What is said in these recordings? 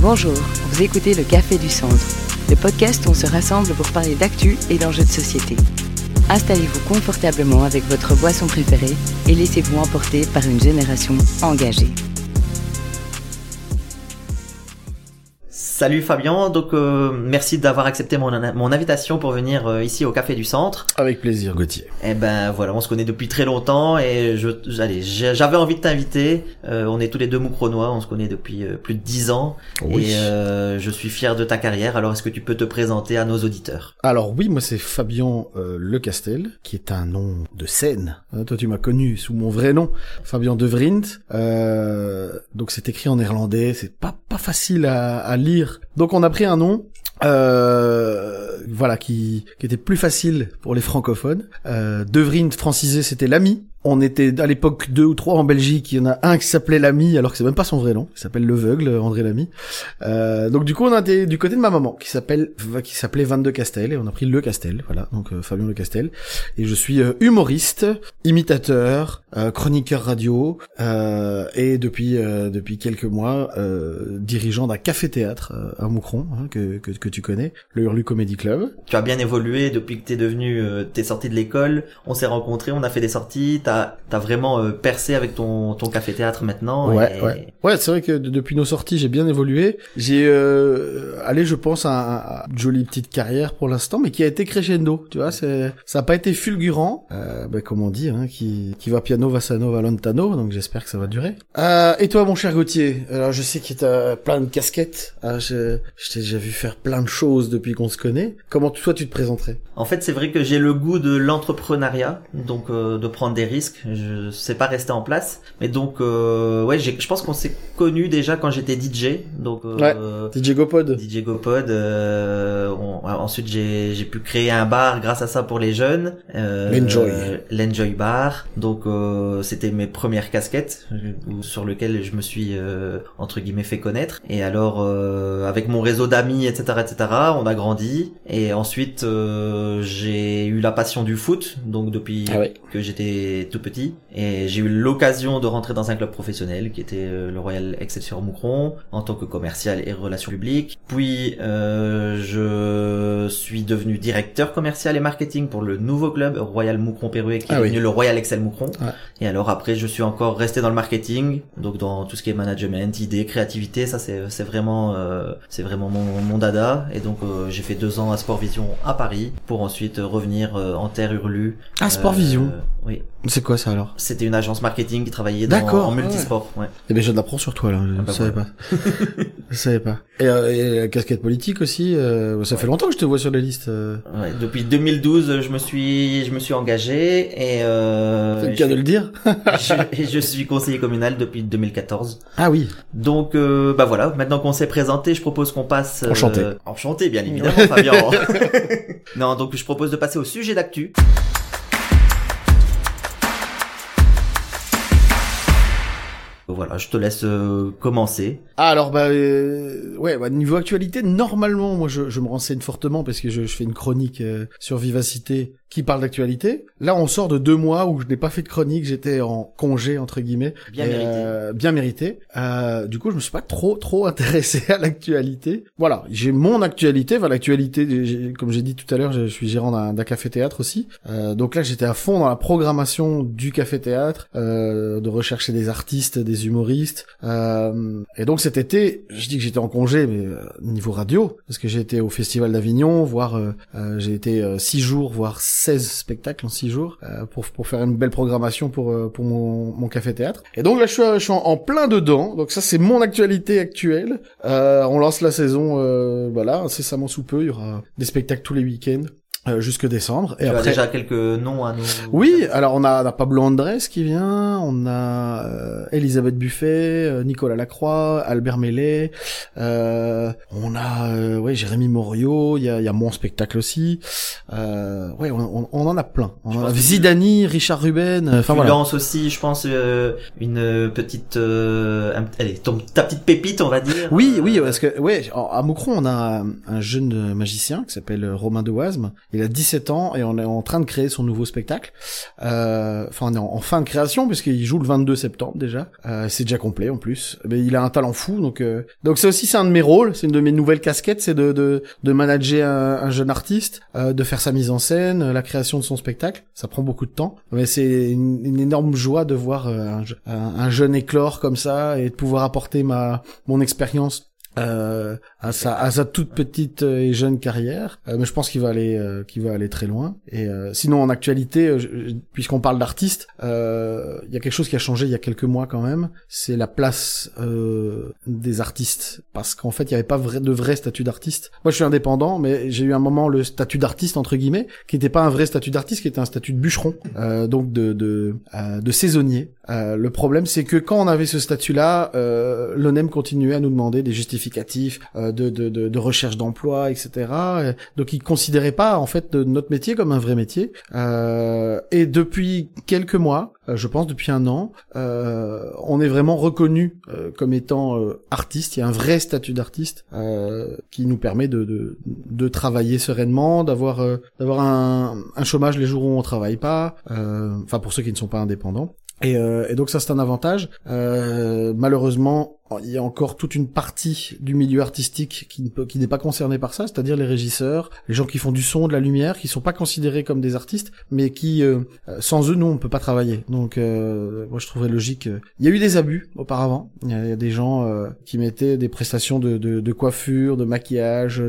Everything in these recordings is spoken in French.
Bonjour, vous écoutez le Café du Centre, le podcast où on se rassemble pour parler d'actu et d'enjeux de société. Installez-vous confortablement avec votre boisson préférée et laissez-vous emporter par une génération engagée. Salut Fabien, donc merci d'avoir accepté mon invitation pour venir ici au Café du Centre. Avec plaisir Gauthier. Eh ben voilà, on se connaît depuis très longtemps et j'avais envie de t'inviter. On est tous les deux Moucronois, on se connaît depuis plus de 10 ans. Oui. Et je suis fier de ta carrière, alors est-ce que tu peux te présenter à nos auditeurs? Alors oui, moi c'est Fabien Lecastel, qui est un nom de scène. Toi tu m'as connu sous mon vrai nom, Fabien de Vriend. Donc c'est écrit en néerlandais, c'est pas facile à lire. Donc on a pris un nom voilà qui était plus facile pour les francophones. De Vriend francisé, c'était l'ami. On était à l'époque 2 ou 3 en Belgique, il y en a un qui s'appelait Lamy, alors que c'est même pas son vrai nom, il s'appelle Leveugle, André Lamy. Donc du coup on a été du côté de ma maman, qui s'appelait Van de Castel, et on a pris Le Castel, voilà, donc Fabien Le Castel. Et je suis humoriste, imitateur, chroniqueur radio, et depuis quelques mois, dirigeant d'un café-théâtre à Moucron, hein, que tu connais, le Hurlu Comedy Club. Tu as bien évolué depuis que t'es sorti de l'école, on s'est rencontrés, on a fait des sorties, t'as vraiment percé avec ton café-théâtre maintenant. Ouais, c'est vrai que depuis nos sorties, j'ai bien évolué. J'ai je pense à une jolie petite carrière pour l'instant, mais qui a été crescendo, tu vois, ça a pas été fulgurant, comme on dit, hein, qui va piano va sano va lontano, donc j'espère que ça va durer. Et toi, mon cher Gauthier, alors je sais que t'as plein de casquettes, je t'ai déjà vu faire plein de choses depuis qu'on se connaît. Comment toi tu te présenterais? En fait, c'est vrai que j'ai le goût de l'entrepreneuriat, donc de prendre des risques. Je sais pas rester en place, mais donc je pense qu'on s'est connus déjà quand j'étais DJ, donc DJ GoPod. Ensuite j'ai pu créer un bar grâce à ça pour les jeunes, l'Enjoy Bar. Donc c'était mes premières casquettes sur lesquelles je me suis entre guillemets fait connaître. Et alors avec mon réseau d'amis, etc., on a grandi. Et ensuite j'ai eu la passion du foot, donc depuis que j'étais tout petit, et j'ai eu l'occasion de rentrer dans un club professionnel qui était le Royal Excelsior Moucron en tant que commercial et relations publiques. Puis je suis devenu directeur commercial et marketing pour le nouveau club Royal Moucron-Pérouet qui est devenu le Royal Excel Moucron. Et alors après je suis encore resté dans le marketing, donc dans tout ce qui est management, idées, créativité, ça c'est vraiment mon dada. Et donc j'ai fait 2 ans à Sportvision à Paris pour ensuite revenir en terre Hurlu. Ah, Sportvision. Oui. C'est quoi ça alors? C'était une agence marketing qui travaillait en multisport. Ouais. Eh ben je l'apprends sur toi là, je savais pas. Et la casquette politique aussi, ça fait longtemps que je te vois sur les listes. Ouais, depuis 2012, je me suis engagé et c'est le cas de le dire. je suis conseiller communal depuis 2014. Ah oui. Donc voilà, maintenant qu'on s'est présenté, je propose qu'on passe enchanté bien évidemment Fabien. Non, donc je propose de passer au sujet d'actu. Voilà, je te laisse commencer. Alors niveau actualité, normalement moi je me renseigne fortement parce que je fais une chronique sur Vivacité qui parle d'actualité. Là on sort de 2 mois où je n'ai pas fait de chronique, j'étais en congé entre guillemets. Bien mérité. Du coup je me suis pas trop intéressé à l'actualité. Voilà, j'ai mon actualité, l'actualité, comme j'ai dit tout à l'heure, je suis gérant d'un café-théâtre aussi. Donc là j'étais à fond dans la programmation du café-théâtre, de rechercher des artistes, des humoristes, et donc cet été, je dis que j'étais en congé, mais niveau radio, parce que j'ai été au Festival d'Avignon, j'ai été 6 jours, voire 16 spectacles en 6 jours, pour faire une belle programmation pour mon café-théâtre. Et donc là, je suis en plein dedans, donc ça c'est mon actualité actuelle. On lance la saison, incessamment sous peu, il y aura des spectacles tous les week-ends. Jusque décembre. Et tu as déjà quelques noms à nous. Oui, alors on a Pablo Andrés qui vient, on a Elisabeth Buffet, Nicolas Lacroix, Albert Mellet, on a Jérémy Morio, il y a mon spectacle aussi. On en a plein. On a Zidani, Richard Ruben, enfin voilà. Lance aussi, je pense une petite ta petite pépite, on va dire. Oui, parce que à Moucron, on a un jeune magicien qui s'appelle Romain Deoisme il a 17 ans et on est en train de créer son nouveau spectacle. Enfin, on est en fin de création puisqu'il joue le 22 septembre déjà. C'est déjà complet en plus. Mais il a un talent fou, donc c'est un de mes rôles, c'est une de mes nouvelles casquettes, c'est de manager un jeune artiste, de faire sa mise en scène, la création de son spectacle. Ça prend beaucoup de temps, mais c'est une énorme joie de voir un jeune éclore comme ça et de pouvoir apporter mon expérience à sa toute petite et jeune carrière, mais je pense qu'il va aller très loin. Et sinon en actualité, puisqu'on parle d'artistes, il y a quelque chose qui a changé il y a quelques mois quand même, c'est la place des artistes, parce qu'en fait il y avait pas de vrai statut d'artiste. Moi je suis indépendant, mais j'ai eu un moment le statut d'artiste entre guillemets qui était pas un vrai statut d'artiste, qui était un statut de bûcheron, donc de saisonnier. Le problème c'est que quand on avait ce statut-là, l'ONEM continuait à nous demander des justificatifs de recherche d'emploi, etc. Donc ils considéraient pas en fait notre métier comme un vrai métier. Et depuis quelques mois, je pense depuis 1 an, on est vraiment reconnu comme étant artiste. Il y a un vrai statut d'artiste qui nous permet de travailler sereinement, d'avoir un chômage les jours où on travaille pas. Enfin pour ceux qui ne sont pas indépendants. Et donc ça c'est un avantage. Malheureusement, il y a encore toute une partie du milieu artistique qui n'est pas concernée par ça, c'est-à-dire les régisseurs, les gens qui font du son, de la lumière, qui sont pas considérés comme des artistes, mais qui sans eux nous on peut pas travailler. Donc moi je trouverais logique. Il y a eu des abus auparavant. Il y a des gens qui mettaient des prestations de coiffure, de maquillage,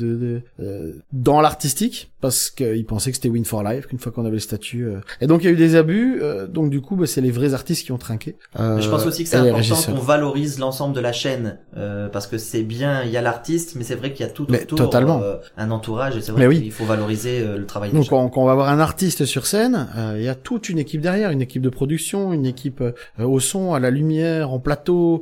dans l'artistique parce qu'ils pensaient que c'était win for life, qu'une fois qu'on avait le statut. Et donc il y a eu des abus. Donc du coup c'est les vrais artistes qui ont trinqué. Mais je pense aussi que c'est important qu'on valorise l'ensemble de la chaîne, parce que c'est bien, il y a l'artiste, mais c'est vrai qu'il y a tout autour, un entourage, et c'est vrai qu'il faut valoriser le travail. Donc quand on va avoir un artiste sur scène, il y a toute une équipe derrière, une équipe de production, une équipe au son, à la lumière, en plateau.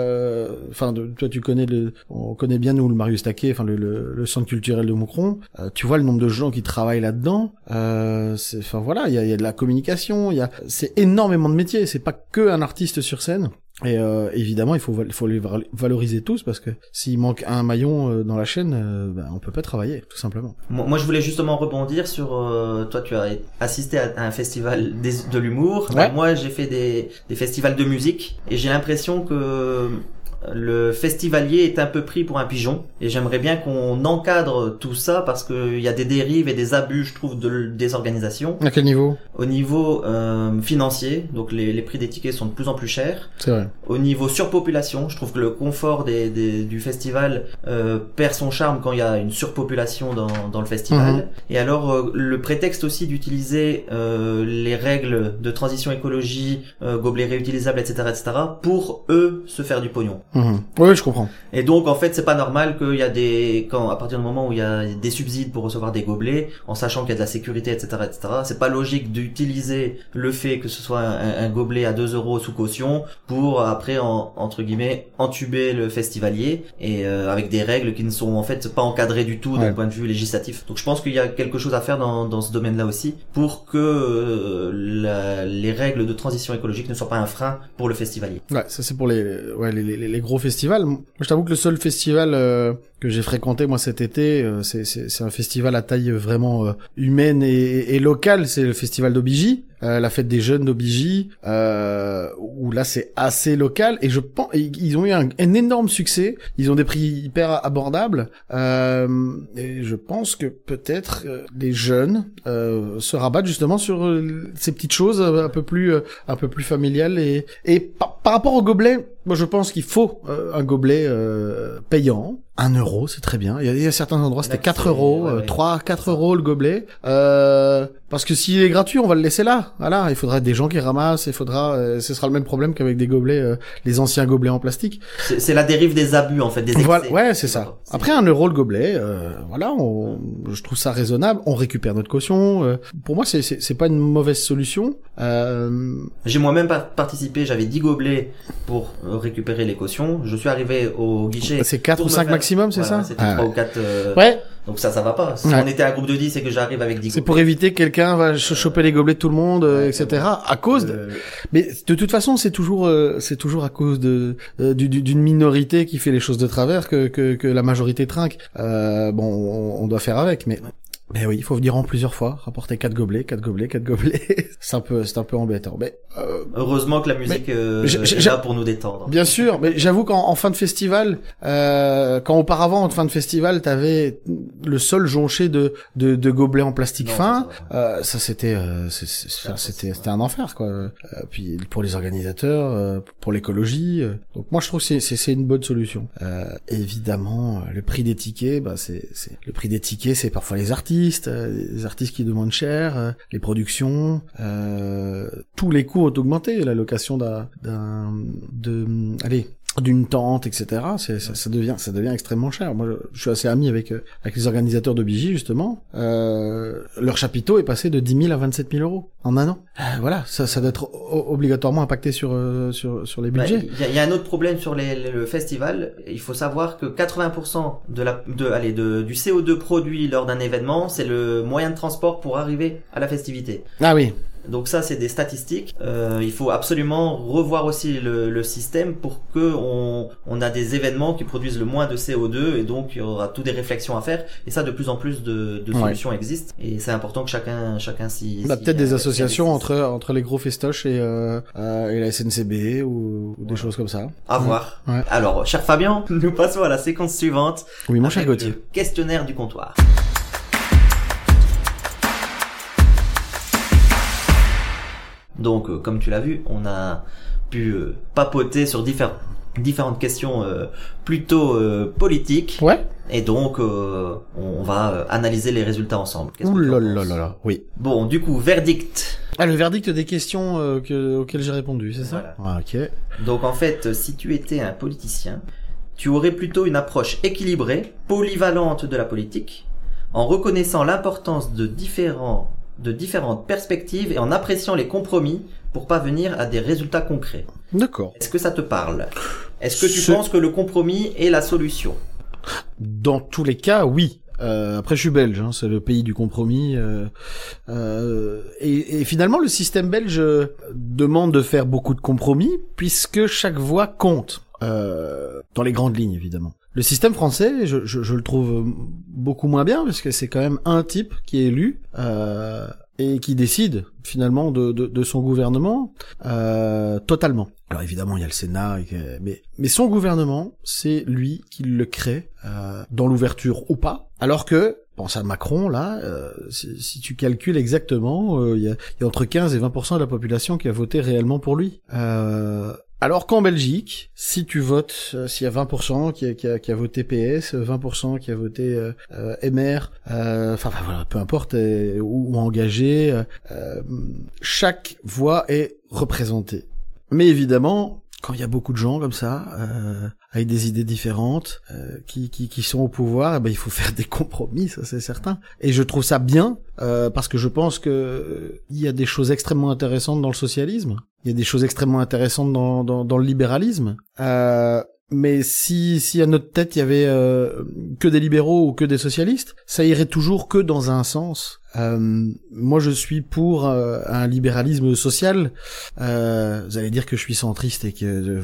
Enfin, toi tu connais on connaît bien nous le Marius Taquet, enfin le centre culturel de Moucron. Tu vois le nombre de gens qui travaillent là-dedans. Enfin voilà, il y a de la communication, c'est énormément de métiers. C'est pas que un artiste sur scène. Et évidemment, il faut les valoriser tous, parce que s'il manque un maillon dans la chaîne, on peut pas travailler, tout simplement. Moi, je voulais justement rebondir sur toi, tu as assisté à un festival de l'humour. Ouais. Moi, j'ai fait des festivals de musique, et j'ai l'impression que le festivalier est un peu pris pour un pigeon, et j'aimerais bien qu'on encadre tout ça, parce que il y a des dérives et des abus, je trouve, des organisations. À quel niveau? Au niveau financier, donc les prix des tickets sont de plus en plus chers. C'est vrai. Au niveau surpopulation, je trouve que le confort du festival perd son charme quand il y a une surpopulation dans le festival. Mmh. Et alors le prétexte aussi d'utiliser les règles de transition écologie, gobelets réutilisables, etc., pour eux se faire du pognon. Mmh. Oui, je comprends. Et donc en fait c'est pas normal qu'il y a à partir du moment où il y a des subsides pour recevoir des gobelets, en sachant qu'il y a de la sécurité, etc., c'est pas logique d'utiliser le fait que ce soit un gobelet à 2 € sous caution pour après entre guillemets entuber le festivalier, et avec des règles qui ne sont en fait pas encadrées du tout d'un point de vue législatif. Donc je pense qu'il y a quelque chose à faire dans ce domaine-là aussi, pour que les règles de transition écologique ne soient pas un frein pour le festivalier. Ouais, ça c'est pour les gros festivals. Moi, je t'avoue que le seul festival que j'ai fréquenté moi cet été, c'est un festival à taille vraiment humaine et locale, c'est le festival d'Aubigny, la fête des jeunes d'Aubigny, où là c'est assez local, et je pense ils ont eu un énorme succès, ils ont des prix hyper abordables, et je pense que peut-être les jeunes se rabattent justement sur ces petites choses un peu plus familiales, et par rapport au gobelet, moi je pense qu'il faut un gobelet payant. 1 €, c'est très bien. Il y a certains endroits, c'était 4 €, 4 € le gobelet. Parce que s'il est gratuit, on va le laisser là. Voilà, il faudra des gens qui ramassent, ce sera le même problème qu'avec des gobelets, les anciens gobelets en plastique. C'est la dérive des abus, en fait, des excès. Voilà, ouais, c'est ça. Après, 1 € le gobelet, voilà, je trouve ça raisonnable. On récupère notre caution. Pour moi, c'est pas une mauvaise solution. J'ai moi-même participé, j'avais 10 gobelets pour récupérer les cautions. Je suis arrivé au guichet. C'est 4 ou 5 maximum, c'est ça? C'était 3 ou 4. Ouais. Donc ça va pas. Si on était un groupe de 10 et que j'arrive avec 10 gobelets. C'est pour éviter que quelqu'un va choper les gobelets de tout le monde, etc. À cause mais de toute façon, c'est toujours à cause d'une minorité qui fait les choses de travers que la majorité trinque. Bon, on doit faire avec, mais Mais oui, il faut venir en plusieurs fois, rapporter 4 gobelets. c'est un peu embêtant. Mais heureusement que la musique est là pour nous détendre. Bien sûr, mais j'avoue qu'en fin de festival, quand auparavant en fin de festival, t'avais le sol jonché de gobelets en plastique fin, ça c'était un enfer quoi. Puis pour les organisateurs, pour l'écologie, donc moi je trouve que c'est une bonne solution. Évidemment, le prix des tickets, c'est parfois les artistes qui demandent cher, les productions, tous les coûts ont augmenté, la location d'une tente, etc. Ça devient extrêmement cher. Moi, je suis assez ami avec les organisateurs de BJ, justement. Leur chapiteau est passé de 10 000 à 27 000 euros en un an. Voilà, ça doit être obligatoirement impacté sur les budgets. Il y a un autre problème sur le festival. Il faut savoir que 80% du CO2 produit lors d'un événement, c'est le moyen de transport pour arriver à la festivité. Ah oui. Donc ça, c'est des statistiques. Il faut absolument revoir aussi le système pour que on a des événements qui produisent le moins de CO2 et donc il y aura toutes des réflexions à faire. Et ça, de plus en plus de solutions existent. Et c'est important que chacun s'y. On a peut-être des associations entre les gros festoches et la SNCB ou des choses comme ça. À voir. Ouais. Alors, cher Fabien, nous passons à la séquence suivante. Oui, mon cher Gauthier. Le questionnaire du comptoir. Donc, comme tu l'as vu, on a pu papoter sur différentes questions plutôt politiques. Ouais. Et donc, on va analyser les résultats ensemble. Ouh là là là là, oui. Bon, du coup, verdict. Ah, le verdict des questions auxquelles j'ai répondu, c'est ça ? Voilà. Ah, ok. Donc, en fait, si tu étais un politicien, tu aurais plutôt une approche équilibrée, polyvalente de la politique, en reconnaissant l'importance de différentes perspectives et en appréciant les compromis pour parvenir à des résultats concrets. D'accord. Est-ce que ça te parle ? Est-ce que tu penses que le compromis est la solution ? Dans tous les cas, oui. Après, je suis belge, hein, c'est le pays du compromis. Et finalement, le système belge demande de faire beaucoup de compromis puisque chaque voix compte. Dans les grandes lignes, évidemment. Le système français, je le trouve beaucoup moins bien parce que c'est quand même un type qui est élu et qui décide finalement de son gouvernement totalement. Alors évidemment, il y a le Sénat, mais son gouvernement, c'est lui qui le crée dans l'ouverture ou pas. Alors que, pense à Macron, là, si tu calcules exactement, il y a entre 15 et 20% de la population qui a voté réellement pour lui. Alors qu'en Belgique, si tu votes, s'il y a 20% qui a voté PS, 20% qui a voté MR, enfin voilà, peu importe, ou engagé, chaque voix est représentée. Mais évidemment, quand il y a beaucoup de gens comme ça, avec des idées différentes, qui sont au pouvoir, il faut faire des compromis, ça c'est certain. Et je trouve ça bien, parce que je pense que il y a des choses extrêmement intéressantes dans le socialisme. Il y a des choses extrêmement intéressantes dans le libéralisme. Mais si à notre tête il y avait que des libéraux ou que des socialistes, ça irait toujours que dans un sens. Moi je suis pour un libéralisme social. Vous allez dire que je suis centriste et que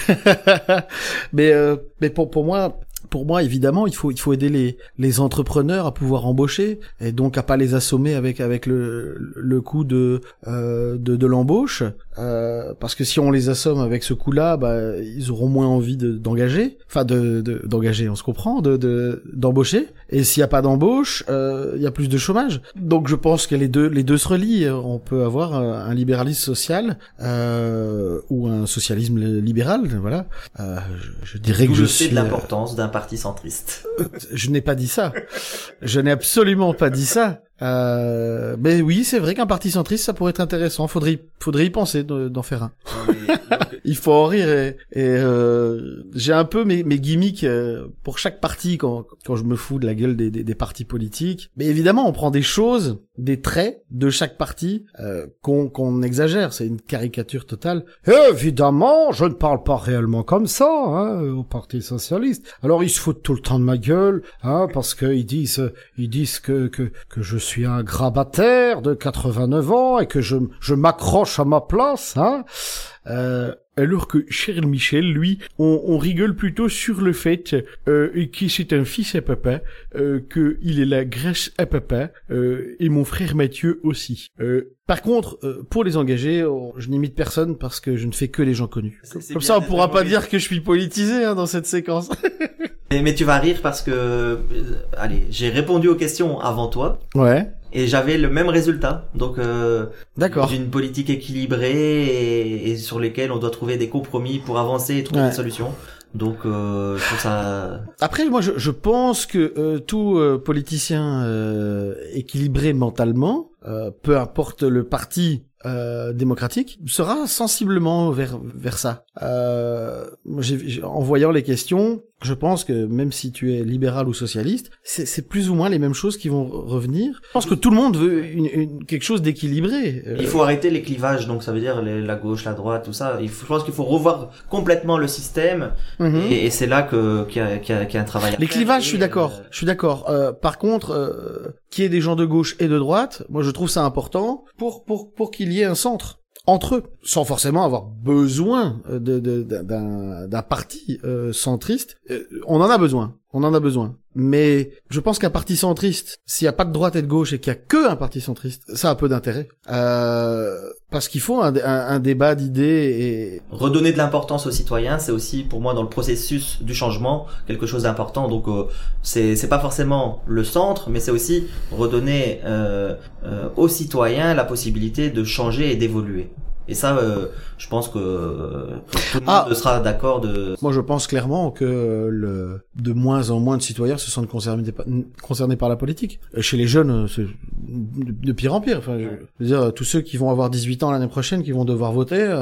mais pour moi évidemment il faut aider les entrepreneurs à pouvoir embaucher et donc à pas les assommer avec le coût de l'embauche, parce que si on les assomme avec ce coût-là, ils auront moins envie d'engager, enfin d'engager, on se comprend, d'embaucher, et s'il y a pas d'embauche, il y a plus de chômage. Donc je pense que les deux se relient. On peut avoir un libéralisme social ou un socialisme libéral, voilà. Je dirais que je suis de l'importance d'un parti centriste. Je n'ai pas dit ça. Je n'ai absolument pas dit ça. Mais oui, c'est vrai qu'un parti centriste, ça pourrait être intéressant. Faudrait y penser d'en faire un. Il faut en rire et j'ai un peu mes gimmicks pour chaque parti quand je me fous de la gueule des partis politiques. Mais évidemment, on prend des choses, des traits de chaque parti qu'on exagère. C'est une caricature totale. Évidemment, je ne parle pas réellement comme ça, hein, au Parti socialiste. Alors ils se foutent tout le temps de ma gueule, hein, parce que ils disent que je suis un grabataire de 89 ans et que je m'accroche à ma place, hein. Alors que Charles Michel, lui, on rigole plutôt sur le fait que c'est un fils à papa, que il est là grâce à papa, et mon frère Mathieu aussi. Par contre, pour les engagés, je n'imite personne parce que je ne fais que les gens connus. Comme ça, on pourra pas dire que je suis politisé dans cette séquence. Mais tu vas rire parce que, allez, j'ai répondu aux questions avant toi. Ouais. Et j'avais le même résultat. Donc, d'accord. D'une politique équilibrée et sur lesquelles on doit trouver des compromis pour avancer et trouver des solutions. Donc, je trouve ça... Après, moi, je pense que tout politicien équilibré mentalement, peu importe le parti démocratique, sera sensiblement vers ça. En voyant les questions, je pense que même si tu es libéral ou socialiste, c'est plus ou moins les mêmes choses qui vont revenir. Je pense que tout le monde veut quelque chose d'équilibré. Il faut arrêter les clivages, donc ça veut dire la gauche, la droite, tout ça. Je pense qu'il faut revoir complètement le système, et c'est là qu'il y a un travail à faire. Les clivages, je suis d'accord. Par contre, qu'il y ait des gens de gauche et de droite, moi je trouve ça important pour qu'il y ait un centre entre eux, sans forcément avoir besoin d'un parti centriste. On en a besoin. Mais je pense qu'un parti centriste, s'il y a pas de droite et de gauche et qu'il y a que un parti centriste, ça a peu d'intérêt. Parce qu'il faut un débat d'idées et... Redonner de l'importance aux citoyens, c'est aussi pour moi dans le processus du changement quelque chose d'important. Donc c'est pas forcément le centre, mais c'est aussi redonner aux citoyens la possibilité de changer et d'évoluer. Et ça, je pense que tout le monde sera d'accord de... Moi, je pense clairement que de moins en moins de citoyens se sentent concernés par la politique. Chez les jeunes, c'est de pire en pire. Enfin, je veux dire, tous ceux qui vont avoir 18 ans l'année prochaine, qui vont devoir voter,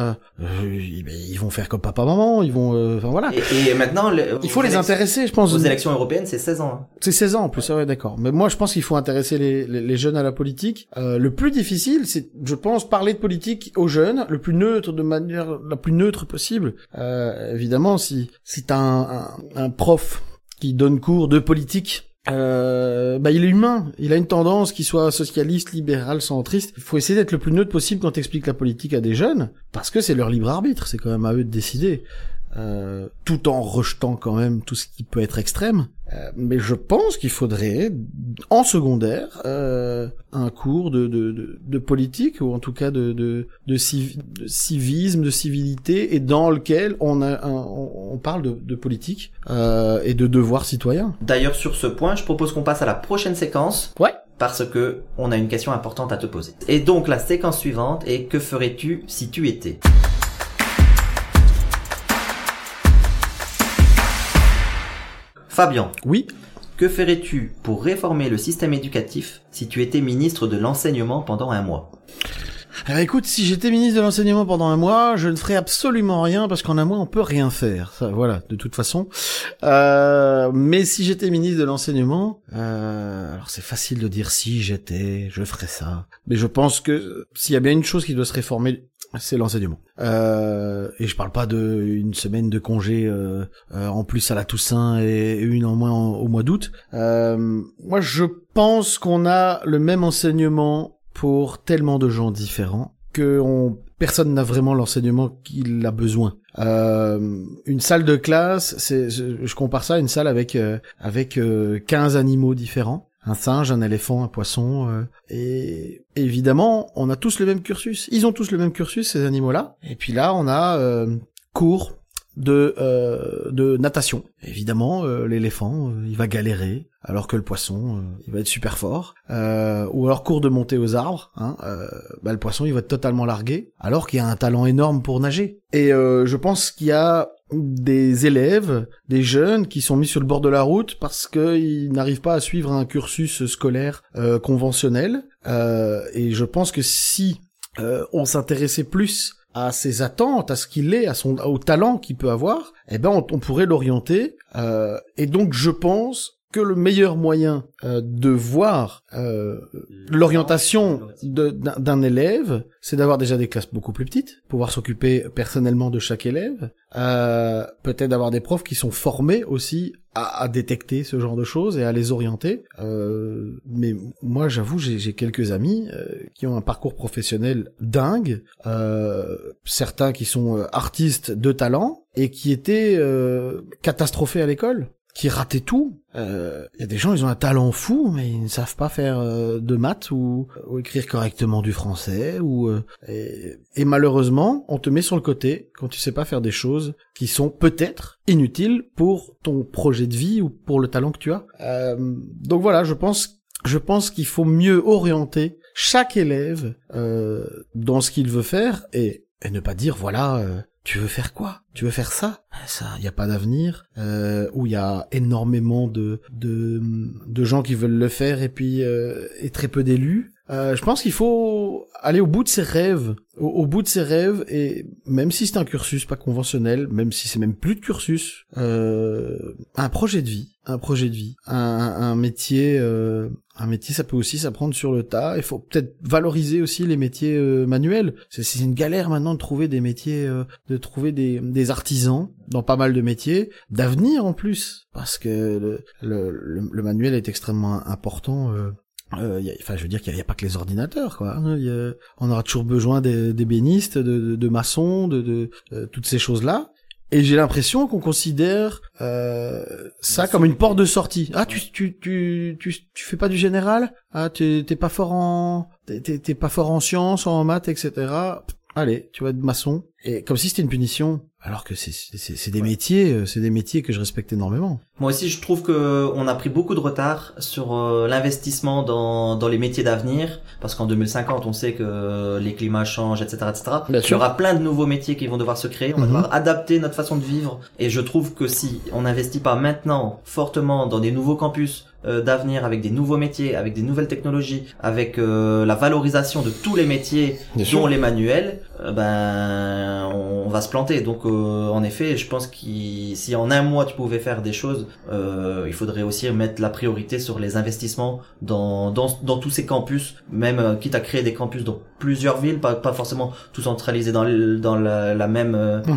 ils vont faire comme papa-maman, ils vont... Enfin, voilà. Et maintenant... Il faut les intéresser, je pense. Aux élections européennes, c'est 16 ans. Hein. C'est 16 ans en plus, ouais, d'accord. Mais moi, je pense qu'il faut intéresser les jeunes à la politique. Le plus difficile, c'est, je pense, parler de politique aux jeunes, le plus neutre, de manière la plus neutre possible. Évidemment, si t'as un prof qui donne cours de politique, il est humain, il a une tendance, qu'il soit socialiste, libéral, centriste. Il faut essayer d'être le plus neutre possible quand t'expliques la politique à des jeunes, parce que c'est leur libre arbitre, c'est quand même à eux de décider. Tout en rejetant quand même tout ce qui peut être extrême. Mais je pense qu'il faudrait, en secondaire, un cours de politique, ou en tout cas de civisme, de civilité, et dans lequel on parle de politique et de devoirs citoyens. D'ailleurs, sur ce point, je propose qu'on passe à la prochaine séquence. Ouais. Parce que on a une question importante à te poser. Et donc, la séquence suivante est: que ferais-tu si tu étais? Fabien. Oui. Que ferais-tu pour réformer le système éducatif si tu étais ministre de l'enseignement pendant un mois? Alors écoute, si j'étais ministre de l'enseignement pendant un mois, je ne ferais absolument rien parce qu'en un mois on peut rien faire. Ça, voilà, de toute façon. Mais si j'étais ministre de l'enseignement, alors c'est facile de dire je ferais ça. Mais je pense que s'il y a bien une chose qui doit se réformer, c'est l'enseignement. Et je parle pas de une semaine de congé en plus à la Toussaint et une en moins au mois d'août. Moi, je pense qu'on a le même enseignement pour tellement de gens différents que personne n'a vraiment l'enseignement qu'il a besoin. Une salle de classe, je compare ça à une salle avec 15 animaux différents. Un singe, un éléphant, un poisson, et évidemment, on a tous le même cursus. Ils ont tous le même cursus, ces animaux-là. Et puis là, on a cours de natation. Évidemment, l'éléphant, il va galérer, alors que le poisson, il va être super fort. Ou alors cours de montée aux arbres, le poisson, il va être totalement largué, alors qu'il y a un talent énorme pour nager. Et je pense qu'il y a des élèves, des jeunes qui sont mis sur le bord de la route parce qu'ils n'arrivent pas à suivre un cursus scolaire conventionnel. Et je pense que si on s'intéressait plus à ses attentes, à ce qu'il est, au talent qu'il peut avoir, on pourrait l'orienter. Et donc je pense que le meilleur moyen de voir l'orientation d'un élève, c'est d'avoir déjà des classes beaucoup plus petites, pouvoir s'occuper personnellement de chaque élève, peut-être d'avoir des profs qui sont formés aussi à détecter ce genre de choses et à les orienter. Mais moi, j'avoue, j'ai quelques amis qui ont un parcours professionnel dingue, certains qui sont artistes de talent et qui étaient catastrophés à l'école, qui rataient tout. Il y a des gens, ils ont un talent fou, mais ils ne savent pas faire de maths ou écrire correctement du français. Et malheureusement, on te met sur le côté quand tu sais pas faire des choses qui sont peut-être inutiles pour ton projet de vie ou pour le talent que tu as. Donc voilà, je pense qu'il faut mieux orienter chaque élève dans ce qu'il veut faire et ne pas dire voilà. Tu veux faire quoi? Tu veux faire ça? Ça, y a pas d'avenir. Où il y a énormément de gens qui veulent le faire et puis et très peu d'élus. Je pense qu'il faut aller au bout de ses rêves, au bout de ses rêves, et même si c'est un cursus pas conventionnel, même si c'est même plus de cursus, un projet de vie, un métier, ça peut aussi s'apprendre sur le tas. Il faut peut-être valoriser aussi les métiers manuels. C'est une galère maintenant de trouver des métiers, de trouver des artisans dans pas mal de métiers d'avenir en plus, parce que le manuel est extrêmement important. Je veux dire qu'il n'y a pas que les ordinateurs, quoi. On aura toujours besoin d'ébénistes, de maçons, de toutes ces choses-là. Et j'ai l'impression qu'on considère ça comme une porte de sortie. Ah, tu fais pas du général? Ah, t'es pas fort en sciences, en maths, etc. Allez, tu vas être maçon. Et comme si c'était une punition. Alors que c'est des métiers que je respecte énormément. Moi aussi, je trouve que on a pris beaucoup de retard sur l'investissement dans les métiers d'avenir, parce qu'en 2050, on sait que les climats changent, etc., etc. Il y aura plein de nouveaux métiers qui vont devoir se créer. On va devoir adapter notre façon de vivre. Et je trouve que si on n'investit pas maintenant fortement dans des nouveaux campus d'avenir, avec des nouveaux métiers, avec des nouvelles technologies, avec la valorisation de tous les métiers, dont les manuels, on va se planter. Donc en effet, je pense que si en un mois tu pouvais faire des choses, il faudrait aussi mettre la priorité sur les investissements dans tous ces campus, même quitte à créer des campus dans plusieurs villes, pas forcément tout centralisé dans la même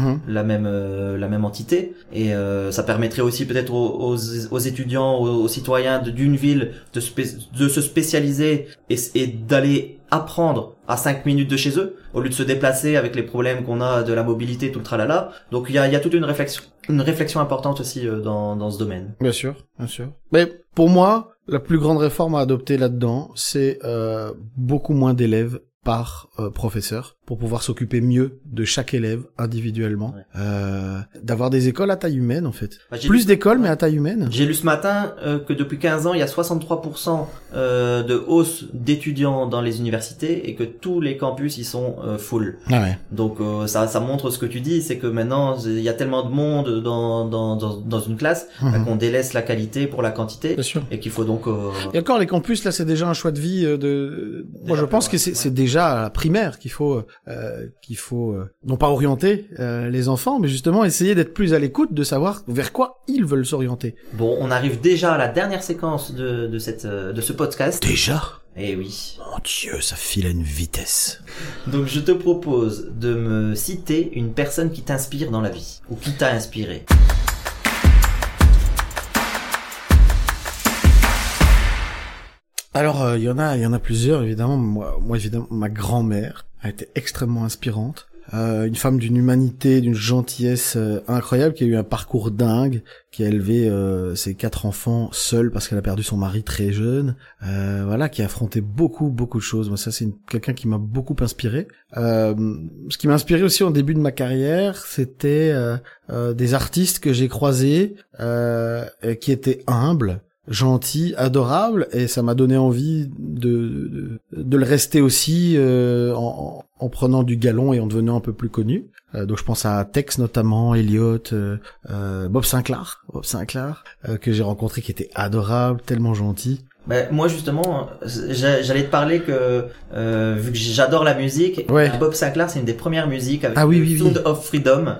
entité. Et ça permettrait aussi peut-être aux étudiants, aux citoyens d'une ville de se spécialiser et d'aller apprendre à 5 minutes de chez eux au lieu de se déplacer avec les problèmes qu'on a de la mobilité, tout le tralala. Donc il y a toute une réflexion importante aussi dans ce domaine. Bien sûr. Mais pour moi, la plus grande réforme à adopter là-dedans, c'est beaucoup moins d'élèves par professeur pour pouvoir s'occuper mieux de chaque élève individuellement, d'avoir des écoles à taille humaine en fait. Plus d'écoles mais à taille humaine. J'ai lu ce matin que depuis 15 ans, il y a 63% de hausse d'étudiants dans les universités et que tous les campus ils sont full. Ah ouais. Donc ça montre ce que tu dis, c'est que maintenant il y a tellement de monde dans une classe qu'on délaisse la qualité pour la quantité. Bien sûr. Et qu'il faut donc Et encore les campus là, c'est déjà un choix de vie moi je pense que c'est déjà à la primaire qu'il faut non pas orienter les enfants, mais justement essayer d'être plus à l'écoute, de savoir vers quoi ils veulent s'orienter. Bon, on arrive déjà à la dernière séquence de ce podcast. Déjà ? Eh oui. Mon Dieu, ça file à une vitesse. Donc je te propose de me citer une personne qui t'inspire dans la vie, ou qui t'a inspiré. Alors, il y en a plusieurs, évidemment. Moi, évidemment, ma grand-mère a été extrêmement inspirante. Une femme d'une humanité, d'une gentillesse incroyable, qui a eu un parcours dingue, qui a élevé ses 4 enfants seule parce qu'elle a perdu son mari très jeune. Qui a affronté beaucoup de choses. Moi, ça, c'est quelqu'un qui m'a beaucoup inspiré. Ce qui m'a inspiré aussi au début de ma carrière, c'était des artistes que j'ai croisés, qui étaient humbles, gentil, adorable, et ça m'a donné envie de le rester aussi en prenant du galon et en devenant un peu plus connu. Donc je pense à Tex notamment, Elliot, Bob Sinclair, que j'ai rencontré, qui était adorable, tellement gentil. Moi justement, j'allais te parler que vu que j'adore la musique, Bob Sinclair c'est une des premières musiques avec Sound of Freedom.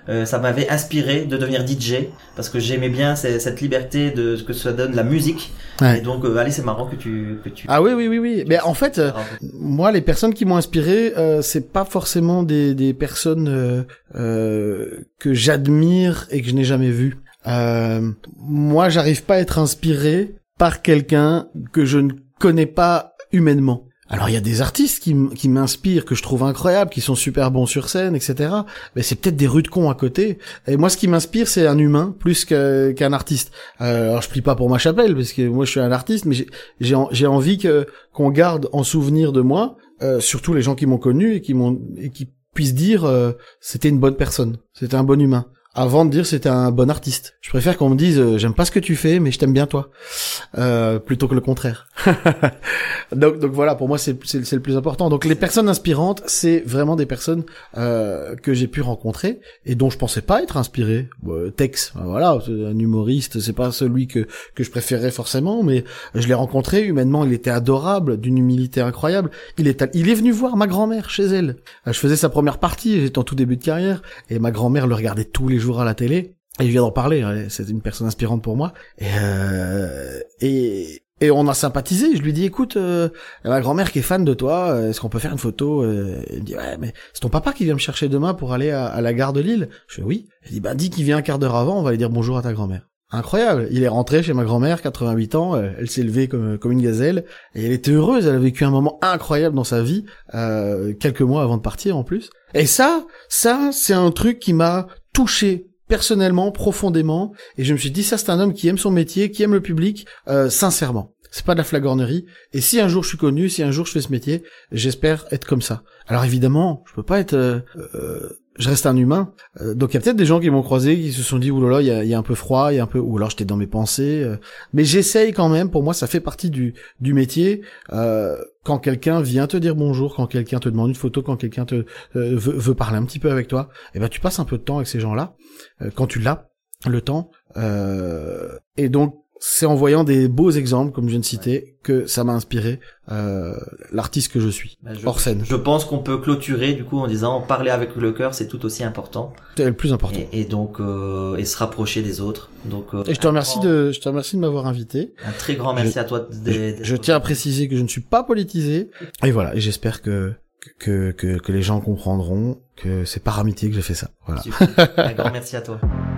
ça m'avait inspiré de devenir DJ parce que j'aimais bien cette liberté de ce que ça donne la musique. Et donc allez, c'est marrant que tu Ah oui. Mais en fait moi les personnes qui m'ont inspiré c'est pas forcément des personnes que j'admire et que je n'ai jamais vues. Moi j'arrive pas à être inspiré par quelqu'un que je ne connais pas humainement. Alors il y a des artistes qui m'inspirent, que je trouve incroyables, qui sont super bons sur scène, etc. Mais c'est peut-être des rues de cons à côté. Et moi ce qui m'inspire c'est un humain plus qu'un artiste. Alors je prie pas pour ma chapelle parce que moi je suis un artiste, mais j'ai envie qu'on garde en souvenir de moi, surtout les gens qui m'ont connu et qui puissent dire c'était une bonne personne, c'était un bon humain. Avant de dire c'était un bon artiste. Je préfère qu'on me dise j'aime pas ce que tu fais mais je t'aime bien toi, plutôt que le contraire. donc voilà, pour moi c'est le plus important. Donc les personnes inspirantes, c'est vraiment des personnes que j'ai pu rencontrer et dont je pensais pas être inspiré. Tex, voilà, c'est un humoriste, c'est pas celui que je préférais forcément, mais je l'ai rencontré humainement, il était adorable, d'une humilité incroyable. Il est venu voir ma grand-mère chez elle. Je faisais sa première partie, j'étais en tout début de carrière et ma grand-mère le regardait tous les jours à la télé et il vient d'en parler, c'est une personne inspirante pour moi et on a sympathisé. Je lui dis écoute, ma grand-mère qui est fan de toi, est-ce qu'on peut faire une photo? Il me dit ouais mais c'est ton papa qui vient me chercher demain pour aller à la gare de Lille. Je fais oui. Il dit dis qu'il vient un quart d'heure avant, on va aller dire bonjour à ta grand-mère. Incroyable, il est rentré chez ma grand-mère, 88 ans, elle s'est levée comme une gazelle, et elle était heureuse, elle a vécu un moment incroyable dans sa vie, quelques mois avant de partir en plus. Et ça c'est un truc qui m'a touché personnellement, profondément, et je me suis dit ça c'est un homme qui aime son métier, qui aime le public, sincèrement. C'est pas de la flagornerie, et si un jour je suis connu, si un jour je fais ce métier, j'espère être comme ça. Alors évidemment, je peux pas être... je reste un humain, donc il y a peut-être des gens qui m'ont croisé, qui se sont dit oulala, il y a un peu froid, il y a un peu, ou alors j'étais dans mes pensées, mais j'essaye quand même. Pour moi, ça fait partie du métier. Quand quelqu'un vient te dire bonjour, quand quelqu'un te demande une photo, quand quelqu'un te veut parler un petit peu avec toi, et ben tu passes un peu de temps avec ces gens-là, quand tu l'as, le temps, et donc c'est en voyant des beaux exemples, comme je viens de citer, que ça m'a inspiré l'artiste que je suis, hors scène. Je pense qu'on peut clôturer du coup en disant parler avec le cœur, c'est tout aussi important. C'est le plus important. Et donc et se rapprocher des autres. Donc et je te remercie de m'avoir invité. Un très grand merci à toi. Je tiens à préciser que je ne suis pas politisé. Et voilà, et j'espère que les gens comprendront que c'est par amitié que j'ai fait ça. Voilà. Super. Un grand merci à toi.